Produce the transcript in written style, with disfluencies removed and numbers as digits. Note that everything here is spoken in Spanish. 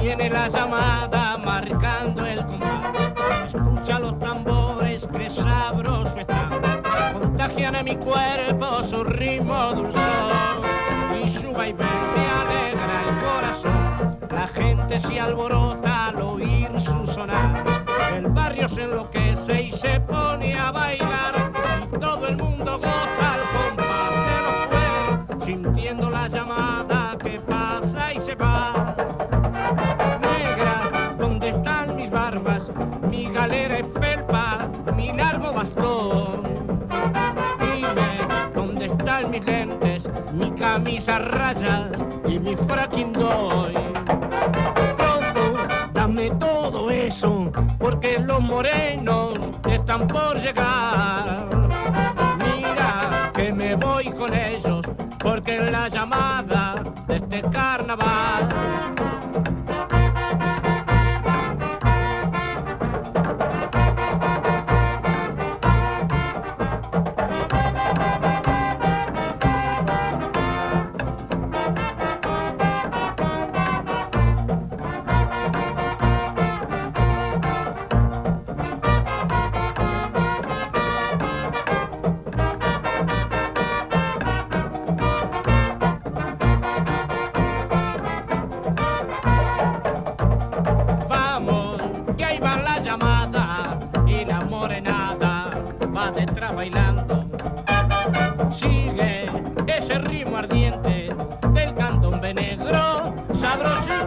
Viene la llamada marcando el combate. Escucha los tambores que sabroso están. Contagian a mi cuerpo su ritmo dulzón. Y su vaivén me alegra el corazón. La gente se alborota al oír su sonar. El barrio se enloquece y se pone a bailar. Y todo el mundo goza al compás de los cueros, sintiendo la llamada que pasa y se va. Negra, ¿dónde están mis barbas? Mi galera es felpa, mi largo bastón. Dime, ¿dónde están mis lentes? Mi camisa a rayas y mi fraquindoy. Pronto, dame todo eso, porque los morenos están por llegar. Mira que me voy con ellos, porque es la llamada de este carnaval. Y la morenada va detrás bailando. Sigue ese ritmo ardiente del candombe negro, sabrosito.